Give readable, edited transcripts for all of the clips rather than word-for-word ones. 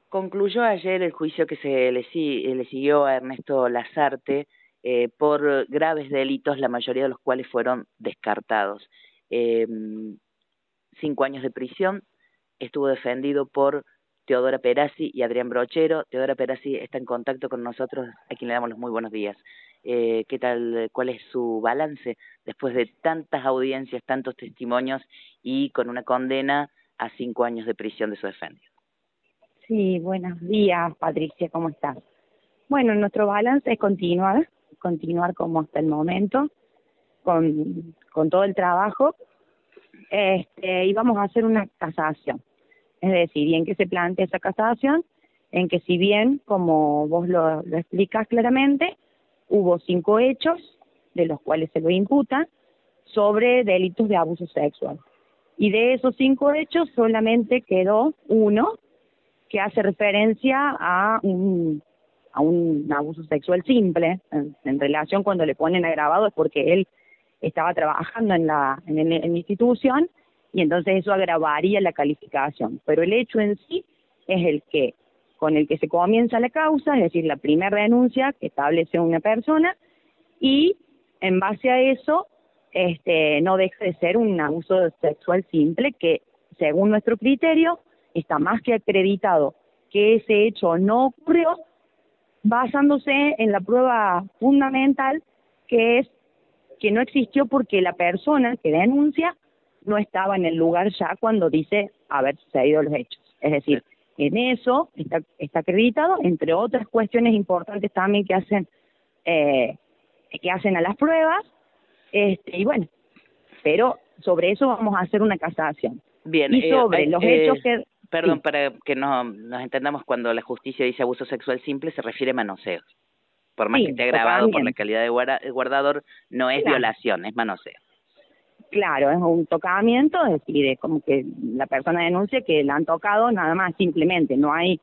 Concluyó ayer el juicio que le siguió a Ernesto Lasarte por graves delitos, la mayoría de los cuales fueron descartados. 5 años de prisión, estuvo defendido por Teodora Perazzi y Adrián Brochero. Teodora Perazzi está en contacto con nosotros, a quien le damos los muy buenos días. ¿Qué tal? ¿Cuál es su balance después de tantas audiencias, tantos testimonios y con una condena a 5 años de prisión de su defendido? Sí, buenos días, Patricia, ¿cómo estás? Bueno, nuestro balance es continuar como hasta el momento, con todo el trabajo, y vamos a hacer una casación. Es decir, ¿y en qué se plantea esa casación? En que si bien, como vos lo explicás claramente, hubo 5 hechos, de los cuales se lo imputa, sobre delitos de abuso sexual. Y de esos 5 hechos solamente quedó uno, que hace referencia a un abuso sexual simple, en relación cuando le ponen agravado es porque él estaba trabajando en la institución y entonces eso agravaría la calificación. Pero el hecho en sí es con el que se comienza la causa, es decir, la primera denuncia que establece una persona y en base a eso no deja de ser un abuso sexual simple que, según nuestro criterio, está más que acreditado que ese hecho no ocurrió, basándose en la prueba fundamental, que es que no existió porque la persona que denuncia no estaba en el lugar ya cuando dice haber sucedido los hechos. Es decir, en eso está acreditado, entre otras cuestiones importantes también que hacen a las pruebas, y bueno, pero sobre eso vamos a hacer una casación. Bien, y sobre los hechos que... Perdón, sí. para que nos entendamos, cuando la justicia dice abuso sexual simple se refiere a manoseo. Por más que esté grabado por la calidad de guardador, no es violación, es manoseo. Claro, es un tocamiento, es decir, es como que la persona denuncia que la han tocado nada más, simplemente, no hay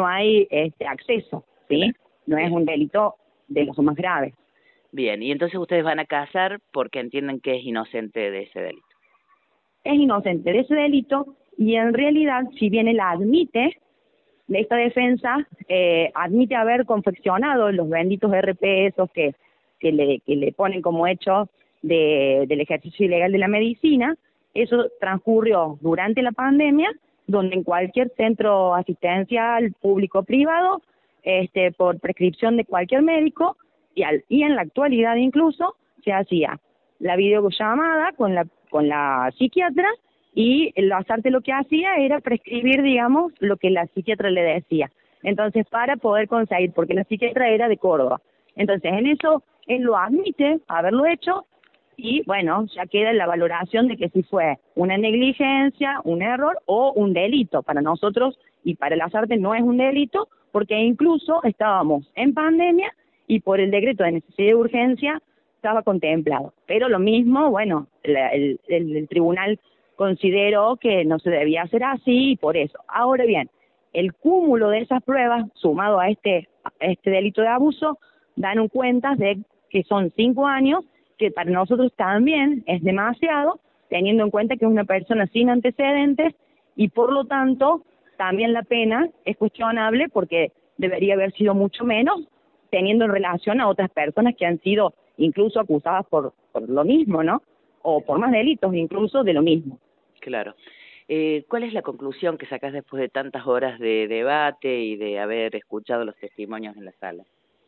acceso, ¿sí? Claro. No es un delito de los más graves. Bien, y entonces ustedes van a casar porque entienden que es inocente de ese delito. Es inocente de ese delito y en realidad, si bien él admite, esta defensa admite haber confeccionado los benditos RP esos que le ponen como hecho del ejercicio ilegal de la medicina. Eso transcurrió durante la pandemia, donde en cualquier centro asistencial público o privado, por prescripción de cualquier médico, y en la actualidad incluso se hacía la videollamada con la psiquiatra, y el Lasarte lo que hacía era prescribir, digamos, lo que la psiquiatra le decía. Entonces, para poder conseguir, porque la psiquiatra era de Córdoba. Entonces, en eso él lo admite, haberlo hecho, y bueno, ya queda la valoración de que si fue una negligencia, un error o un delito. Para nosotros y para Lasarte no es un delito, porque incluso estábamos en pandemia y por el decreto de necesidad de urgencia estaba contemplado. Pero lo mismo, bueno, el tribunal consideró que no se debía hacer así y por eso. Ahora bien, el cúmulo de esas pruebas, sumado a este delito de abuso, dan cuenta de que son 5 años, que para nosotros también es demasiado, teniendo en cuenta que es una persona sin antecedentes y por lo tanto también la pena es cuestionable porque debería haber sido mucho menos, teniendo en relación a otras personas que han sido incluso acusadas por lo mismo, ¿no? O por más delitos incluso de lo mismo. Claro. ¿Cuál es la conclusión que sacás después de tantas horas de debate y de haber escuchado los testimonios en la sala?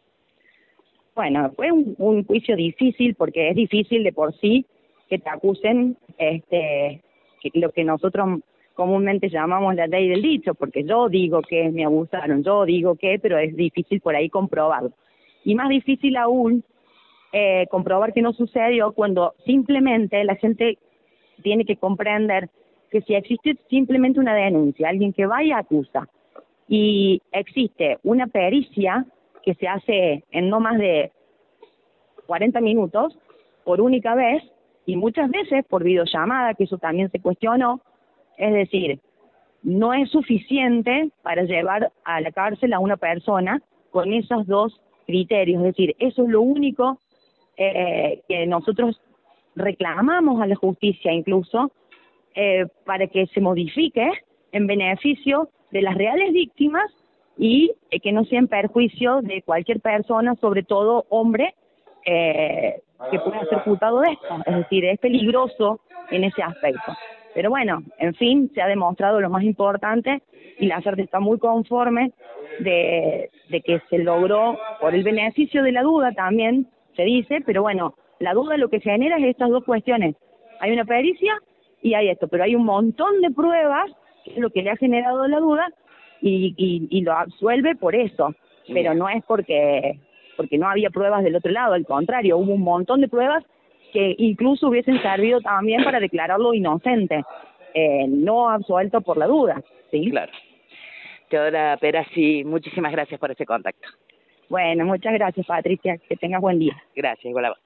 Bueno, fue un juicio difícil porque es difícil de por sí que te acusen que lo que nosotros comúnmente llamamos la ley del dicho, porque yo digo que me abusaron, yo digo que, pero es difícil por ahí comprobarlo. Y más difícil aún comprobar que no sucedió cuando simplemente la gente tiene que comprender que si existe simplemente una denuncia, alguien que va y acusa, y existe una pericia que se hace en no más de 40 minutos, por única vez, y muchas veces por videollamada, que eso también se cuestionó, es decir, no es suficiente para llevar a la cárcel a una persona con esos 2 criterios, es decir, eso es lo único que nosotros reclamamos a la justicia incluso para que se modifique en beneficio de las reales víctimas y que no sea en perjuicio de cualquier persona, sobre todo hombre, que pueda ser culpado de esto. Es decir, es peligroso en ese aspecto. Pero bueno, en fin, se ha demostrado lo más importante y la Corte está muy conforme de que se logró, por el beneficio de la duda también, se dice, pero bueno, la duda lo que genera es estas dos cuestiones. Hay una pericia y hay esto, pero hay un montón de pruebas, que es lo que le ha generado la duda, y lo absuelve por eso, pero no es porque no había pruebas del otro lado, al contrario, hubo un montón de pruebas que incluso hubiesen servido también para declararlo inocente, no absuelto por la duda, ¿sí? Claro. Teodora Perazzi, muchísimas gracias por ese contacto. Bueno, muchas gracias, Patricia, que tengas buen día. Gracias, igual a vos.